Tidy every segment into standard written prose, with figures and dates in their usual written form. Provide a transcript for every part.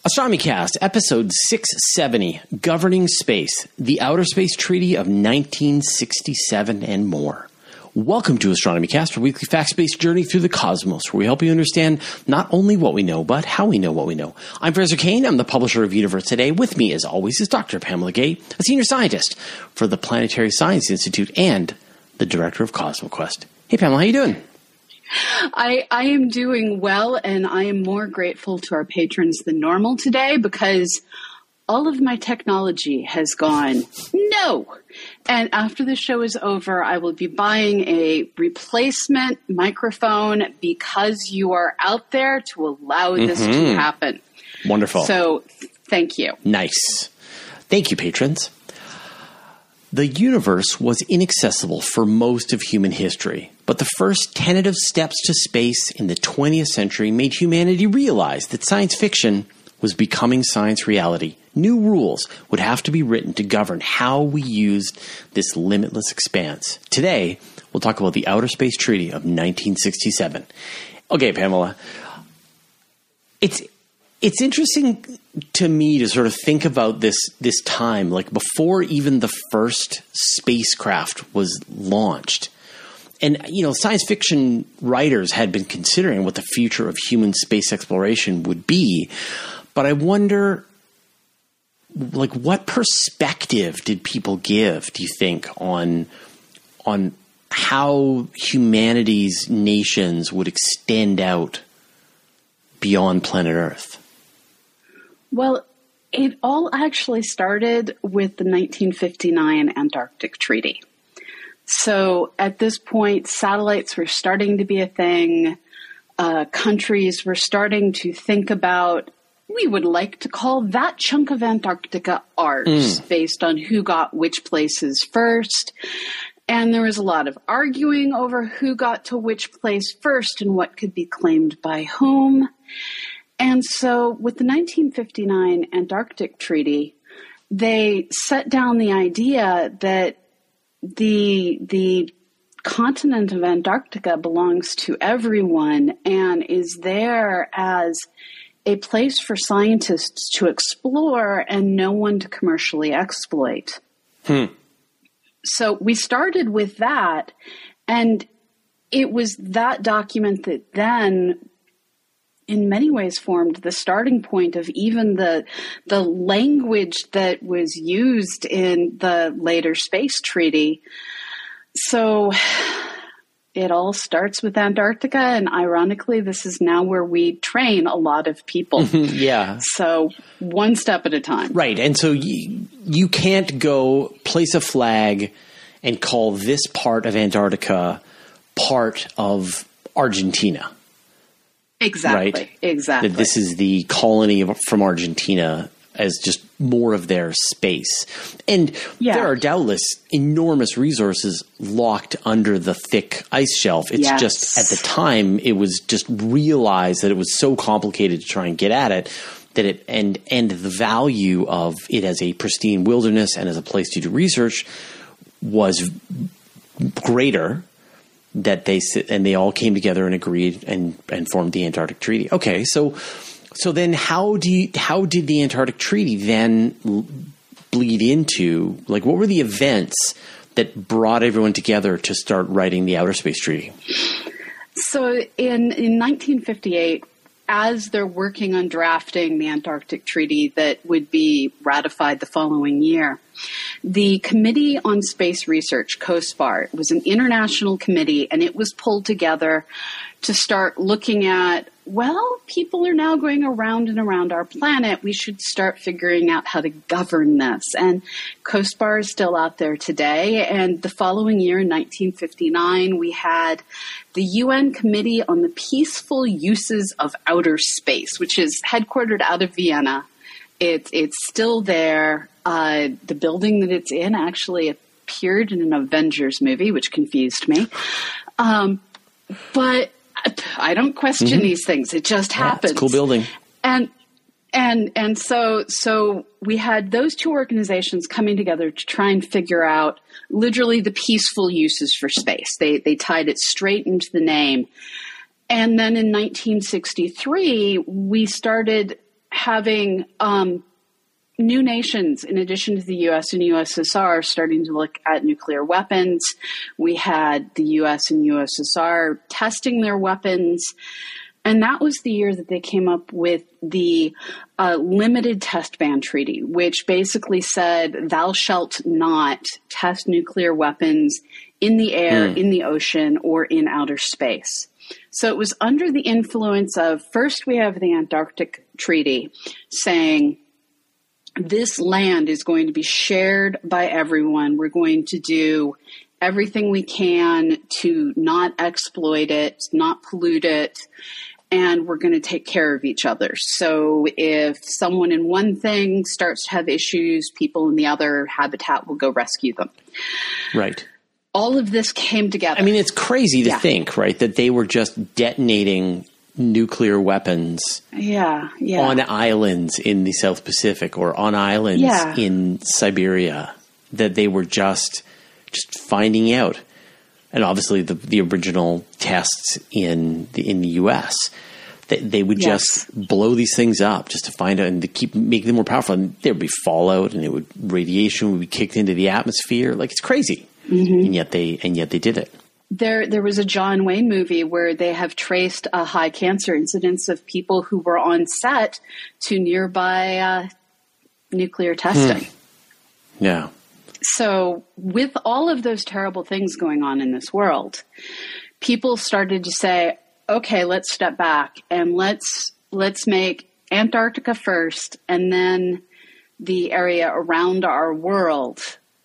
Astronomy Cast, episode 670, Governing Space, the Outer Space Treaty of 1967 and more. Welcome to Astronomy Cast, a weekly facts-based journey through the cosmos, where we help you understand not only what we know, but how we know what we know. I'm Professor Kane. I'm the publisher of Universe Today. With me, as always, is Dr. Pamela Gay, a senior scientist for the Planetary Science Institute and the director of CosmoQuest. Hey, Pamela, how you doing? I am doing well, and I am more grateful to our patrons than normal today because all of my technology has gone no. And after the show is over, I will be buying a replacement microphone because you are out there to allow this to happen. Wonderful. So thank you. Nice. Thank you, patrons. The universe was inaccessible for most of human history, but the first tentative steps to space in the 20th century made humanity realize that science fiction was becoming science reality. New rules would have to be written to govern how we used this limitless expanse. Today, we'll talk about the Outer Space Treaty of 1967. Okay, Pamela, it's interesting to me to sort of think about this time, like before even the first spacecraft was launched. And, you know, science fiction writers had been considering what the future of human space exploration would be. But I wonder, like, what perspective did people give, do you think, on how humanity's nations would extend out beyond planet Earth? Well, it all actually started with the 1959 Antarctic Treaty. So at this point, satellites were starting to be a thing. Countries were starting to think about, we would like to call that chunk of Antarctica ours, based on who got which places first. And there was a lot of arguing over who got to which place first and what could be claimed by whom. And so with the 1959 Antarctic Treaty, they set down the idea that the continent of Antarctica belongs to everyone and is there as a place for scientists to explore and no one to commercially exploit. So we started with that, and it was that document that then in many ways formed the starting point of even the language that was used in the later space treaty. So it all starts with Antarctica, and ironically, this is now where we train a lot of people. Yeah. So one step at a time. Right. And so you can't go place a flag and call this part of Antarctica part of Argentina. Exactly. Right? Exactly. That this is the colony from Argentina as just more of their space. And there are doubtless enormous resources locked under the thick ice shelf. It's just at the time it was just realized that it was so complicated to try and get at it that it and the value of it as a pristine wilderness and as a place to do research was greater. That they all came together and agreed and formed the Antarctic Treaty. Okay, so then how did the Antarctic Treaty then bleed into, like, what were the events that brought everyone together to start writing the Outer Space Treaty? So in 1958, as they're working on drafting the Antarctic Treaty that would be ratified the following year, the Committee on Space Research, COSPAR, was an international committee, and it was pulled together to start looking at, well, people are now going around and around our planet. We should start figuring out how to govern this. And COSPAR is still out there today. And the following year, in 1959, we had the UN Committee on the Peaceful Uses of Outer Space, which is headquartered out of Vienna. It's still there. The building that it's in actually appeared in an Avengers movie, which confused me. But I don't question these things. It just happens. It's a cool building. And so we had those two organizations coming together to try and figure out literally the peaceful uses for space. They tied it straight into the name. And then in 1963, we started having new nations, in addition to the U.S. and USSR, starting to look at nuclear weapons. We had the U.S. and USSR testing their weapons. And that was the year that they came up with the Limited Test Ban Treaty, which basically said, thou shalt not test nuclear weapons in the air, in the ocean, or in outer space. So it was under the influence of, first we have the Antarctic Treaty saying, this land is going to be shared by everyone. We're going to do everything we can to not exploit it, not pollute it, and we're going to take care of each other. So if someone in one thing starts to have issues, people in the other habitat will go rescue them. Right. All of this came together. I mean, it's crazy to think, right, that they were just detonating nuclear weapons on islands in the South Pacific or on islands in Siberia, that they were just finding out. And obviously the original tests in the U.S., they would just blow these things up just to find out and to keep making them more powerful. And there would be fallout, and radiation would be kicked into the atmosphere. Like, it's crazy. And yet they did it. There was a John Wayne movie where they have traced a high cancer incidence of people who were on set to nearby nuclear testing. Yeah. So with all of those terrible things going on in this world, people started to say, okay, let's step back and let's make Antarctica first, and then the area around our world,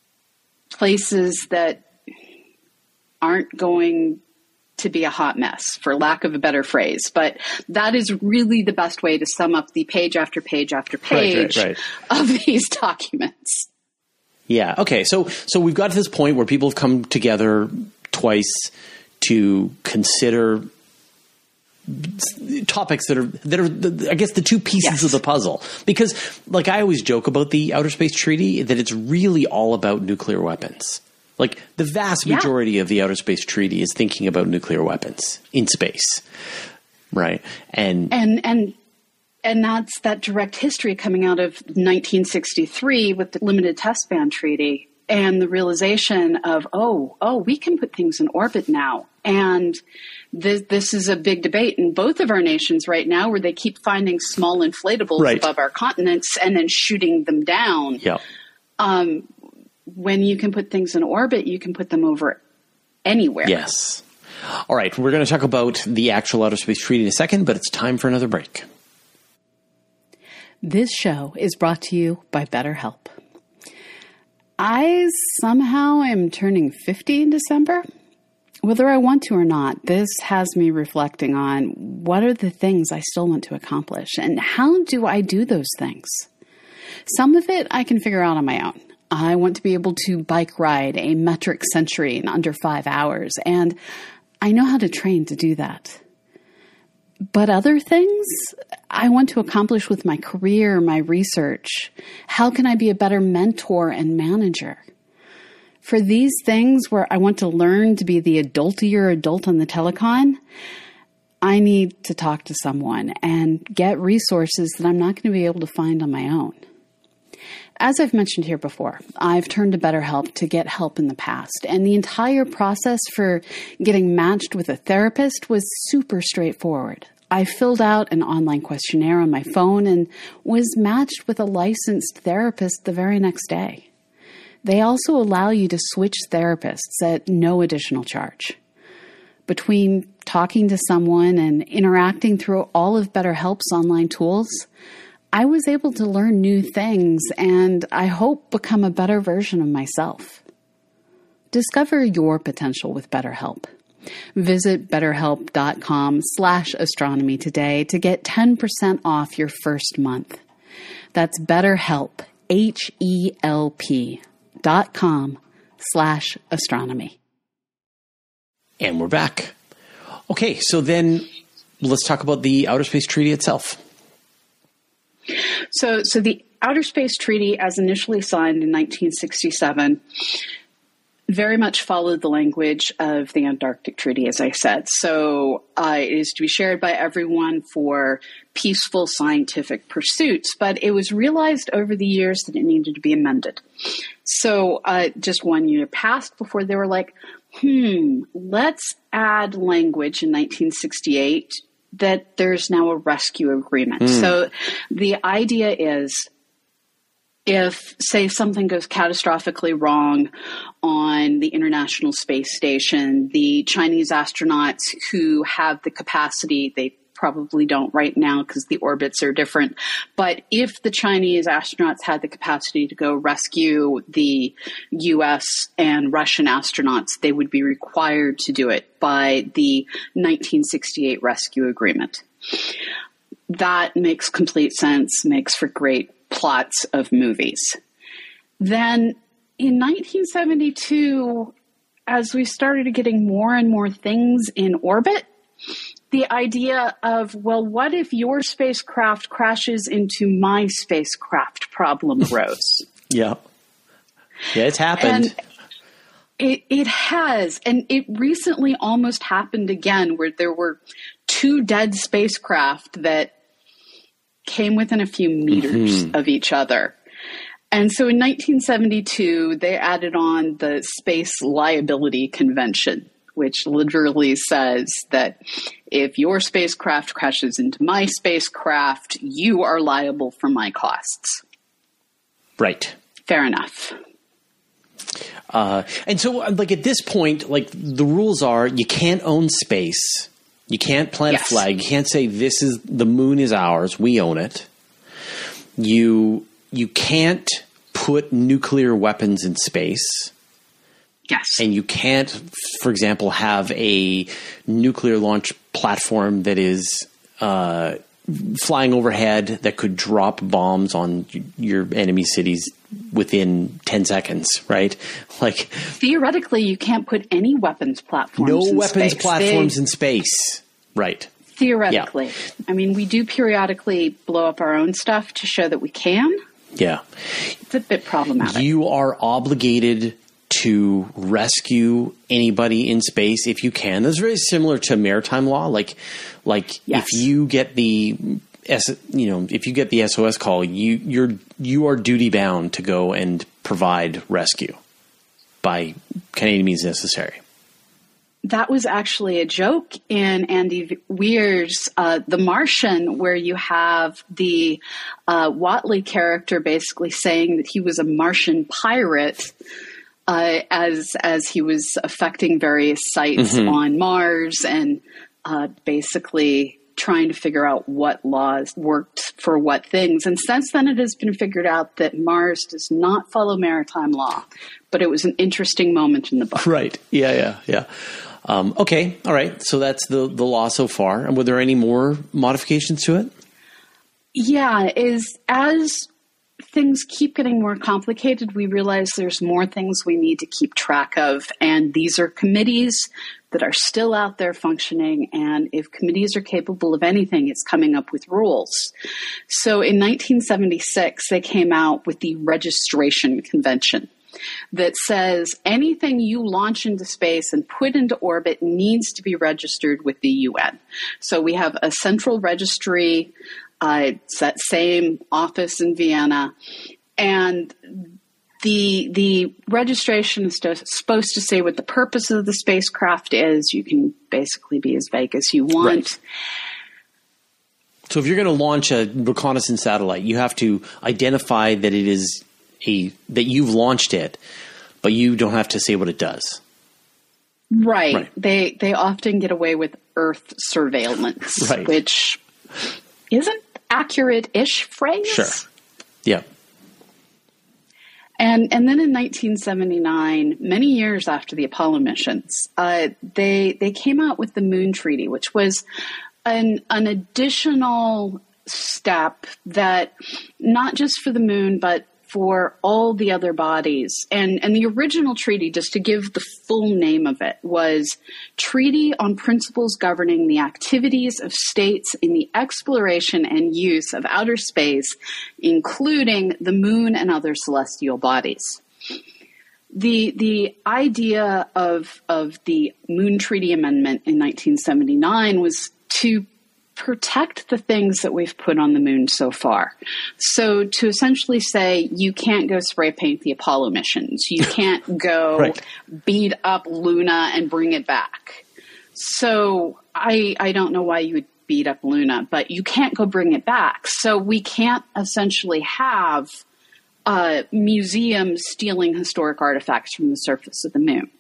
places that aren't going to be a hot mess, for lack of a better phrase. But that is really the best way to sum up the page after page after page of these documents. Yeah. Okay. So we've got to this point where people have come together twice to consider topics that are I guess the two pieces of the puzzle, because like I always joke about the Outer Space Treaty, that it's really all about nuclear weapons. Like the vast majority of the Outer Space Treaty is thinking about nuclear weapons in space. Right. And that's that direct history coming out of 1963 with the Limited Test Ban Treaty and the realization of, we can put things in orbit now. And this is a big debate in both of our nations right now, where they keep finding small inflatables above our continents and then shooting them down. Yeah. When you can put things in orbit, you can put them over anywhere. Yes. All right. We're going to talk about the actual Outer Space Treaty in a second, but it's time for another break. This show is brought to you by BetterHelp. I somehow am turning 50 in December. Whether I want to or not, this has me reflecting on what are the things I still want to accomplish and how do I do those things? Some of it I can figure out on my own. I want to be able to bike ride a metric century in under 5 hours, and I know how to train to do that. But other things I want to accomplish with my career, my research. How can I be a better mentor and manager? For these things where I want to learn to be the adultier adult on the telecon, I need to talk to someone and get resources that I'm not going to be able to find on my own. As I've mentioned here before, I've turned to BetterHelp to get help in the past, and the entire process for getting matched with a therapist was super straightforward. I filled out an online questionnaire on my phone and was matched with a licensed therapist the very next day. They also allow you to switch therapists at no additional charge. Between talking to someone and interacting through all of BetterHelp's online tools, I was able to learn new things and I hope become a better version of myself. Discover your potential with BetterHelp. Visit BetterHelp.com/astronomy today to get 10% off your first month. That's BetterHelp, HELP.com/astronomy. And we're back. Okay, so then let's talk about the Outer Space Treaty itself. So the Outer Space Treaty, as initially signed in 1967, very much followed the language of the Antarctic Treaty, as I said. So it is to be shared by everyone for peaceful scientific pursuits, but it was realized over the years that it needed to be amended. So just 1 year passed before they were like, let's add language in 1968 that there's now a rescue agreement. So the idea is, if, say, something goes catastrophically wrong on the International Space Station, the Chinese astronauts who have the capacity, they probably don't right now because the orbits are different, but if the Chinese astronauts had the capacity to go rescue the U.S. and Russian astronauts, they would be required to do it by the 1968 rescue agreement. That makes complete sense, makes for great plots of movies. Then in 1972, as we started getting more and more things in orbit, the idea of, well, what if your spacecraft crashes into my spacecraft problem arose. Yeah, it's happened. And it has. And it recently almost happened again, where there were 2 dead spacecraft that came within a few meters of each other. And so in 1972, they added on the Space Liability Convention, which literally says that if your spacecraft crashes into my spacecraft, you are liable for my costs. Right. Fair enough. And so, like, at this point, like, the rules are you can't own space. You can't plant a flag. You can't say the moon is ours. We own it. You can't put nuclear weapons in space. Yes. And you can't, for example, have a nuclear launch platform that is flying overhead that could drop bombs on your enemy cities within 10 seconds, right? Like, theoretically, you can't put any weapons platforms in space. No weapons platforms in space. Right. Theoretically. Yeah. I mean, we do periodically blow up our own stuff to show that we can. Yeah. It's a bit problematic. You are obligated to rescue anybody in space if you can. That's very similar to maritime law. Like if you get the SOS call, you are duty bound to go and provide rescue by any means necessary. That was actually a joke in Andy Weir's The Martian, where you have the Watley character basically saying that he was a Martian pirate as he was affecting various sites on Mars and basically trying to figure out what laws worked for what things. And since then, it has been figured out that Mars does not follow maritime law. But it was an interesting moment in the book. Right. Yeah. Okay. All right. So that's the law so far. And were there any more modifications to it? Yeah. As things keep getting more complicated, we realize there's more things we need to keep track of. And these are committees that are still out there functioning. And if committees are capable of anything, it's coming up with rules. So in 1976, they came out with the Registration Convention that says anything you launch into space and put into orbit needs to be registered with the UN. So we have a central registry. It's that same office in Vienna. And the registration is supposed to say what the purpose of the spacecraft is. You can basically be as vague as you want. Right. So if you're going to launch a reconnaissance satellite, you have to identify that it is that you've launched it, but you don't have to say what it does. Right. They often get away with Earth surveillance, which isn't accurate-ish phrase. Sure. Yeah. And then in 1979, many years after the Apollo missions, they came out with the Moon Treaty, which was an additional step that not just for the moon, but for all the other bodies. And the original treaty, just to give the full name of it, was Treaty on Principles Governing the Activities of States in the Exploration and Use of Outer Space, including the Moon and Other Celestial Bodies. The idea of the Moon Treaty Amendment in 1979 was to protect the things that we've put on the moon so far. So to essentially say, you can't go spray paint the Apollo missions. You can't go right. beat up Luna and bring it back. So I don't know why you would beat up Luna, but you can't go bring it back. So we can't essentially have museums stealing historic artifacts from the surface of the moon.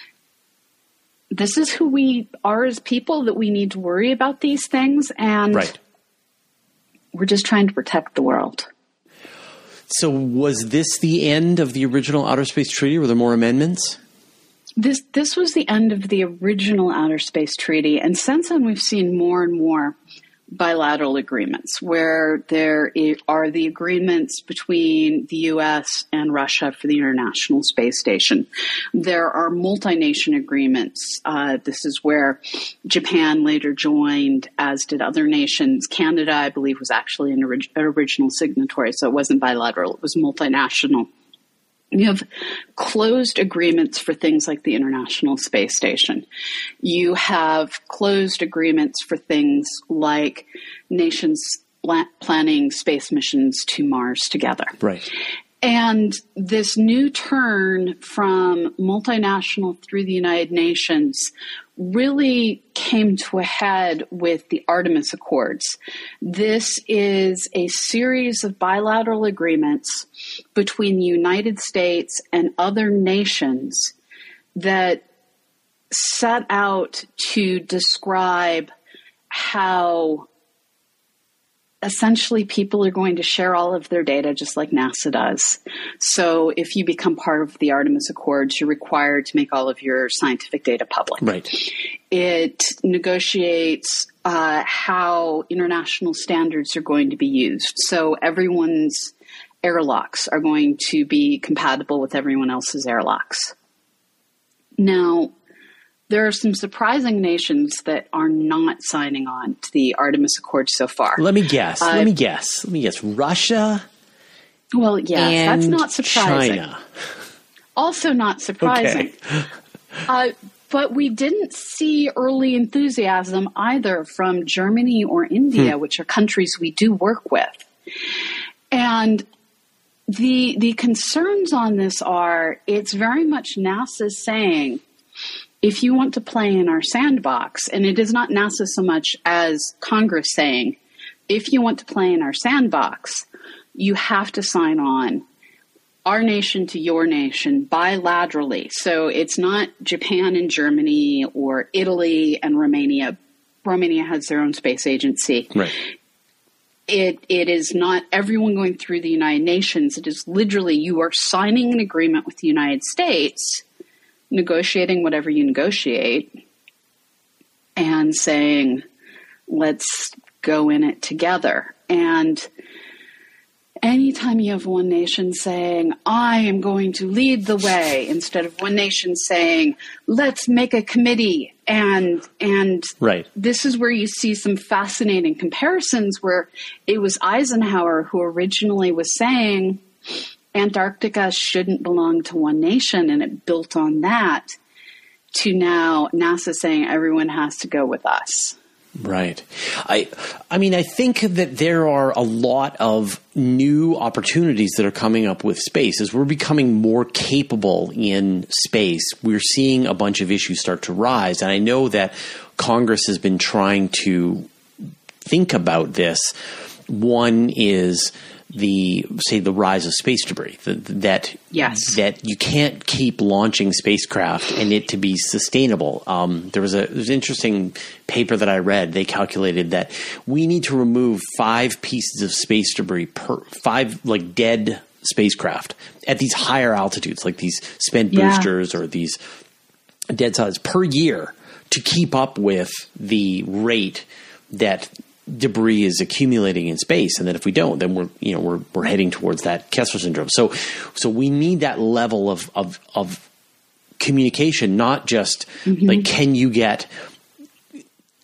This is who we are as people, that we need to worry about these things, and right. we're just trying to protect the world. So was this the end of the original Outer Space Treaty? Were there more amendments? This was the end of the original Outer Space Treaty, and since then we've seen more and more bilateral agreements, where there are the agreements between the U.S. and Russia for the International Space Station. There are multi-nation agreements. This is where Japan later joined, as did other nations. Canada, I believe, was actually an original signatory, so it wasn't bilateral. It was multinational. You have closed agreements for things like the International Space Station. You have closed agreements for things like nations planning space missions to Mars together. Right. And this new turn from multinational through the United Nations really came to a head with the Artemis Accords. This is a series of bilateral agreements between the United States and other nations that set out to describe how essentially people are going to share all of their data just like NASA does. So if you become part of the Artemis Accords, you're required to make all of your scientific data public. Right. It negotiates how international standards are going to be used. So everyone's airlocks are going to be compatible with everyone else's airlocks. Now, there are some surprising nations that are not signing on to the Artemis Accord so far. Let me guess. Russia. Well, yes, that's not surprising. China. Also not surprising. Okay. But we didn't see early enthusiasm either from Germany or India, which are countries we do work with. And the concerns on this are, it's very much NASA saying, if you want to play in our sandbox, and it is not NASA so much as Congress saying, if you want to play in our sandbox, you have to sign on our nation to your nation bilaterally. So it's not Japan and Germany or Italy and Romania. Romania has their own space agency. Right. It is not everyone going through the United Nations. It is literally you are signing an agreement with the United States, negotiating whatever you negotiate, and saying, let's go in it together. And anytime you have one nation saying, I am going to lead the way, instead of one nation saying, let's make a committee. And right. This is where you see some fascinating comparisons, where it was Eisenhower who originally was saying Antarctica shouldn't belong to one nation, and it built on that, to now NASA saying everyone has to go with us. Right. I mean, I think that there are a lot of new opportunities that are coming up with space. As we're becoming more capable in space, we're seeing a bunch of issues start to rise. And I know that Congress has been trying to think about this. One is the rise of space debris, that you can't keep launching spacecraft and it to be sustainable. There was an interesting paper that I read. They calculated that we need to remove 5 pieces of space debris per 5 dead spacecraft at these higher altitudes, like these spent boosters or these dead solids per year, to keep up with the rate that debris is accumulating in space, and that if we don't, then we're heading towards that Kessler syndrome. So we need that level of communication, not just like, can you get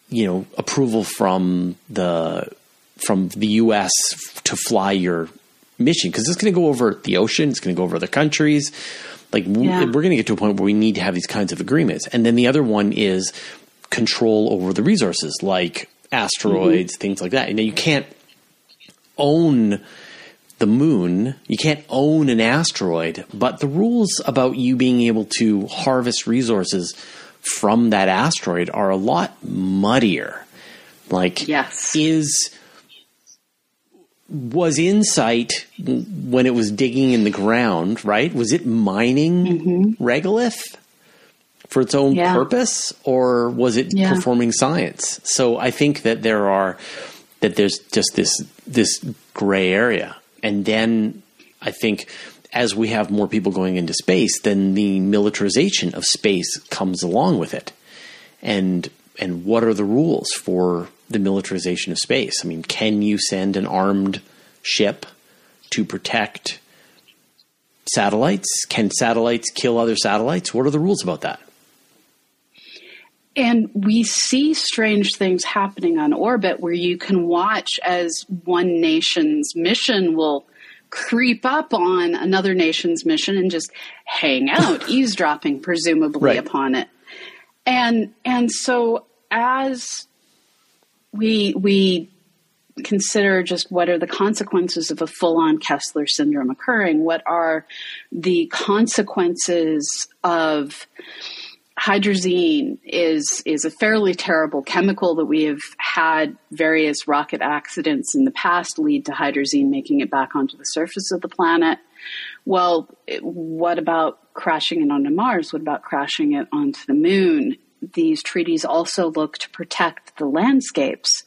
approval from the U.S. to fly your mission, because it's going to go over the ocean. It's going to go over other countries. Like we're going to get to a point where we need to have these kinds of agreements. And then the other one is control over the resources, like asteroids, things like that. And you can't own the moon. You can't own an asteroid, but the rules about you being able to harvest resources from that asteroid are a lot muddier. Like, was Insight, when it was digging in the ground, right? Was it mining regolith for its own purpose, or was it performing science? So I think that there's just this gray area. And then I think as we have more people going into space, then the militarization of space comes along with it. And what are the rules for the militarization of space? I mean, can you send an armed ship to protect satellites? Can satellites kill other satellites? What are the rules about that? And we see strange things happening on orbit where you can watch as one nation's mission will creep up on another nation's mission and just hang out, eavesdropping presumably upon it. And so as we consider just what are the consequences of a full-on Kessler syndrome occurring, what are the consequences of hydrazine is a fairly terrible chemical that we have had various rocket accidents in the past lead to hydrazine making it back onto the surface of the planet. Well, what about crashing it onto Mars? What about crashing it onto the moon? These treaties also look to protect the landscapes.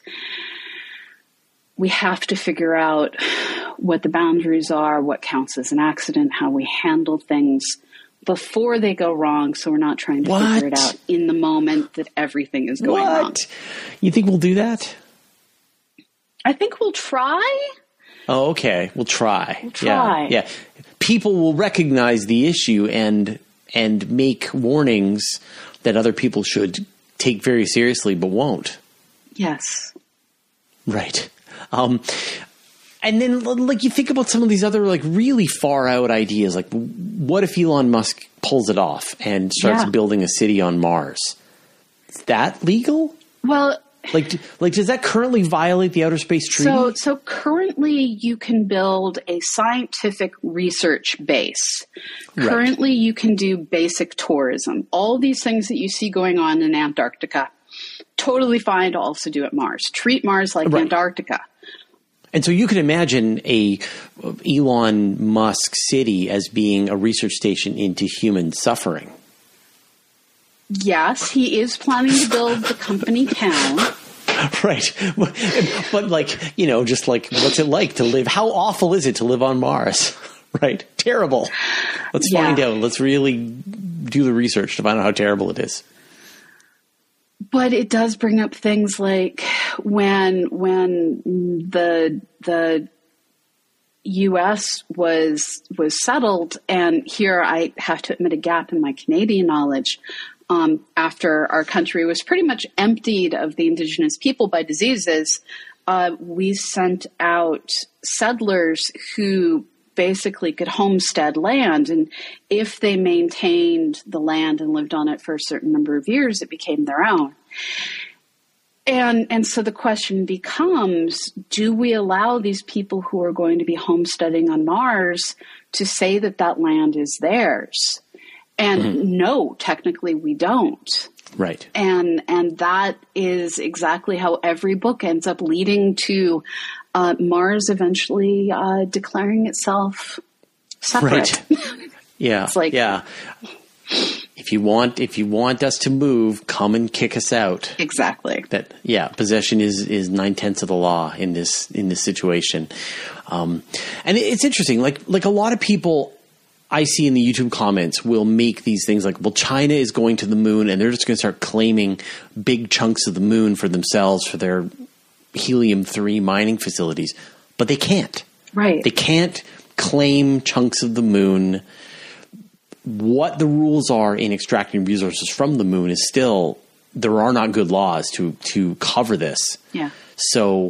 We have to figure out what the boundaries are, what counts as an accident, how we handle things before they go wrong, so we're not trying to figure it out in the moment that everything is going wrong. You think we'll do that? I think we'll try. Oh, okay. We'll try. Yeah. People will recognize the issue and make warnings that other people should take very seriously, but won't. Yes. Right. And then, like, you think about some of these other, like, really far out ideas. Like, what if Elon Musk pulls it off and starts building a city on Mars? Is that legal? Well, like, does that currently violate the Outer Space Treaty? So currently you can build a scientific research base. Right. Currently you can do basic tourism. All these things that you see going on in Antarctica, totally fine to also do at Mars. Treat Mars like Antarctica. And so you could imagine a Elon Musk city as being a research station into human suffering. Yes, he is planning to build the company town. Right. But like, you know, just like, what's it like to live? How awful is it to live on Mars? Right. Terrible. Let's find out. Let's really do the research to find out how terrible it is. But it does bring up things like when the U.S. was settled, and here I have to admit a gap in my Canadian knowledge. After our country was pretty much emptied of the Indigenous people by diseases, we sent out settlers who basically could homestead land. And if they maintained the land and lived on it for a certain number of years, it became their own. And so the question becomes, do we allow these people who are going to be homesteading on Mars to say that that land is theirs? And no, technically we don't. Right. And that is exactly how every book ends up leading to Mars eventually declaring itself separate. Right. Yeah. It's like, If you want us to move, come and kick us out. Exactly. Possession is 9/10 of the law in this situation. And it's interesting. Like a lot of people I see in the YouTube comments will make these things like, well, China is going to the moon and they're just going to start claiming big chunks of the moon for themselves for their helium-3 mining facilities. But they can't. Right. They can't claim chunks of the moon. What the rules are in extracting resources from the moon is still, there are not good laws to cover this. Yeah. So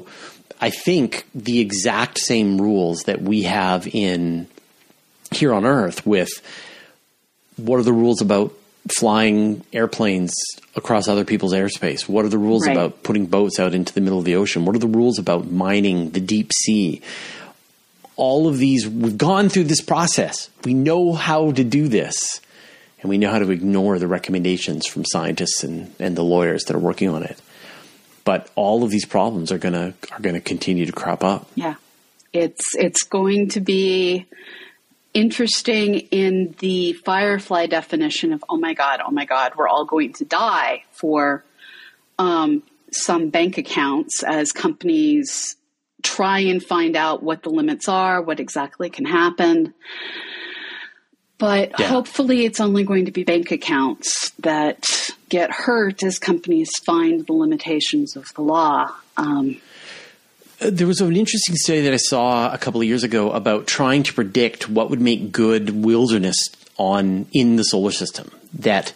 I think the exact same rules that we have in here on Earth with what are the rules about flying airplanes across other people's airspace? What are the rules about putting boats out into the middle of the ocean? What are the rules about mining the deep sea? All of these, we've gone through this process. We know how to do this, and we know how to ignore the recommendations from scientists and the lawyers that are working on it. But all of these problems are going to continue to crop up. Yeah. It's going to be interesting in the Firefly definition of, oh my God, we're all going to die for some bank accounts as companies try and find out what the limits are, what exactly can happen. But hopefully it's only going to be bank accounts that get hurt as companies find the limitations of the law. There was an interesting study that I saw a couple of years ago about trying to predict what would make good wilderness in the solar system. That,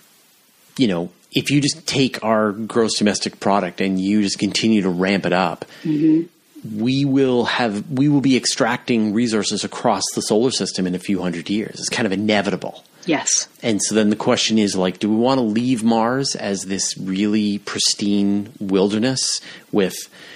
if you just take our gross domestic product and you just continue to ramp it up, we will be extracting resources across the solar system in a few hundred years. It's kind of inevitable. Yes. And so then the question is, do we want to leave Mars as this really pristine wilderness with,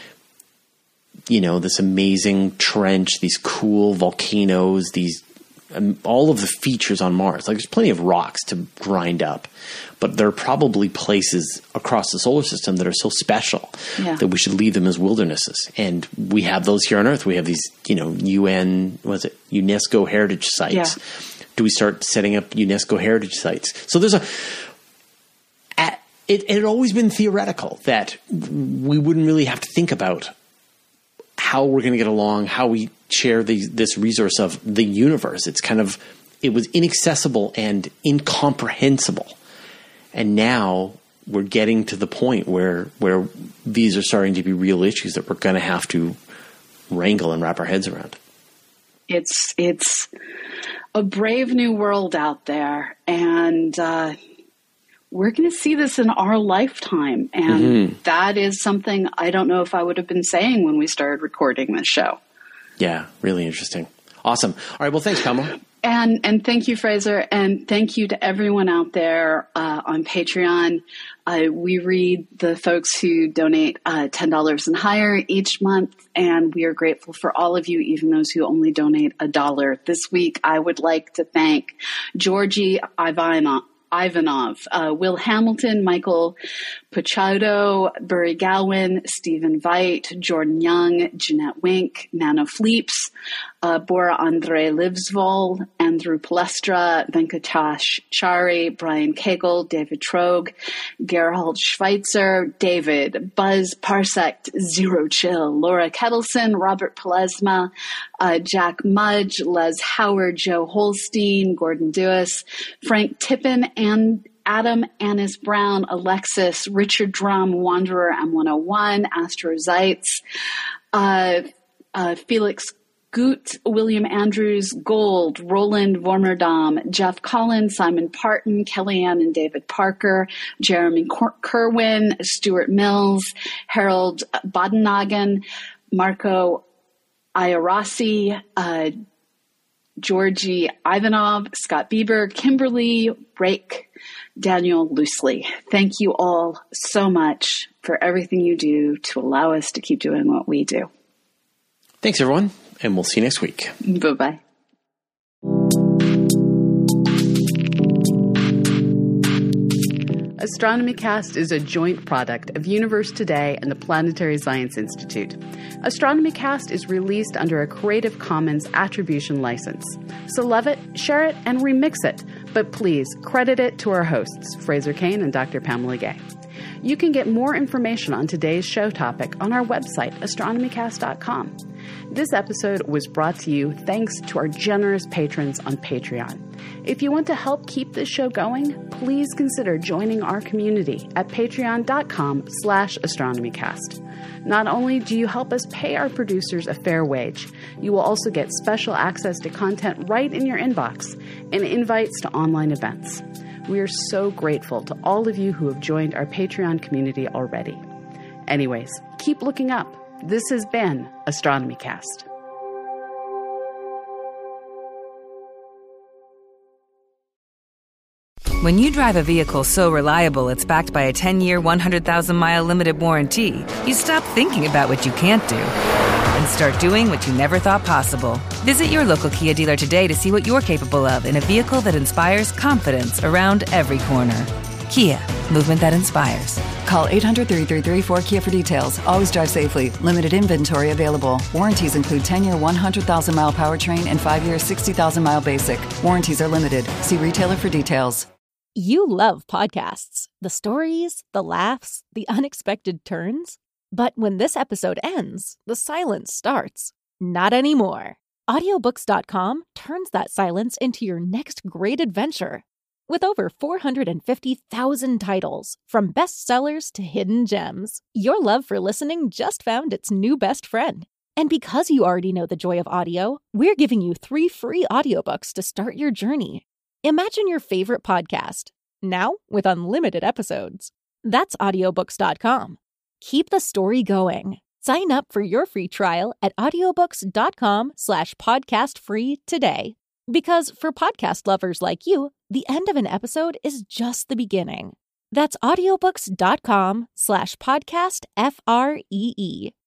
this amazing trench, these cool volcanoes, all of the features on Mars? There's plenty of rocks to grind up, but there are probably places across the solar system that are so special that we should leave them as wildernesses. And we have those here on Earth. We have these, UNESCO heritage sites. Yeah. Do we start setting up UNESCO heritage sites? So there's it had always been theoretical that we wouldn't really have to think about how we're going to get along, how we share this resource of the universe. It was inaccessible and incomprehensible. And now we're getting to the point where these are starting to be real issues that we're going to have to wrangle and wrap our heads around. It's a brave new world out there, and we're going to see this in our lifetime. And that is something I don't know if I would have been saying when we started recording this show. Yeah, really interesting. Awesome. All right, well, thanks, Pamela. And thank you, Fraser, and thank you to everyone out there on Patreon. We read the folks who donate $10 and higher each month, and we are grateful for all of you, even those who only donate $1. This week, I would like to thank Georgie Ivanov, Will Hamilton, Michael Pachado, Burry Galwin, Stephen Veit, Jordan Young, Jeanette Wink, Nano Fleeps, Bora Andre Livsvold, Andrew Palestra, Venkatesh Chari, Brian Cagle, David Trogue, Gerald Schweitzer, David, Buzz Parsect, Zero Chill, Laura Kettleson, Robert Palesma, Jack Mudge, Les Howard, Joe Holstein, Gordon Dewis, Frank Tippin, and Adam Annis Brown, Alexis, Richard Drum, Wanderer M101, Astro Zeitz, Felix Goot, William Andrews, Gold, Roland Vormerdam, Jeff Collins, Simon Parton, Kellyanne and David Parker, Jeremy Kerwin, Stuart Mills, Harold Badenhagen, Marco Iarasi, Georgie Ivanov, Scott Bieber, Kimberly Rake, Daniel Loosely. Thank you all so much for everything you do to allow us to keep doing what we do. Thanks, everyone, and we'll see you next week. Bye-bye. AstronomyCast is a joint product of Universe Today and the Planetary Science Institute. AstronomyCast is released under a Creative Commons Attribution License. So love it, share it, and remix it. But please, credit it to our hosts, Fraser Cain and Dr. Pamela Gay. You can get more information on today's show topic on our website, astronomycast.com. This episode was brought to you thanks to our generous patrons on Patreon. If you want to help keep this show going, please consider joining our community at patreon.com/astronomycast. Not only do you help us pay our producers a fair wage, you will also get special access to content right in your inbox and invites to online events. We are so grateful to all of you who have joined our Patreon community already. Anyways, keep looking up. This has been Astronomy Cast. When you drive a vehicle so reliable it's backed by a 10-year, 100,000-mile limited warranty, you stop thinking about what you can't do and start doing what you never thought possible. Visit your local Kia dealer today to see what you're capable of in a vehicle that inspires confidence around every corner. Kia, movement that inspires. Call 800-333-4KIA for details. Always drive safely. Limited inventory available. Warranties include 10-year 100,000-mile powertrain and 5-year 60,000-mile basic. Warranties are limited. See retailer for details. You love podcasts. The stories, the laughs, the unexpected turns. But when this episode ends, the silence starts. Not anymore. Audiobooks.com turns that silence into your next great adventure. With over 450,000 titles, from bestsellers to hidden gems, your love for listening just found its new best friend. And because you already know the joy of audio, we're giving you 3 free audiobooks to start your journey. Imagine your favorite podcast, now with unlimited episodes. That's audiobooks.com. Keep the story going. Sign up for your free trial at audiobooks.com/podcastfree today. Because for podcast lovers like you, the end of an episode is just the beginning. That's audiobooks.com/podcastfree.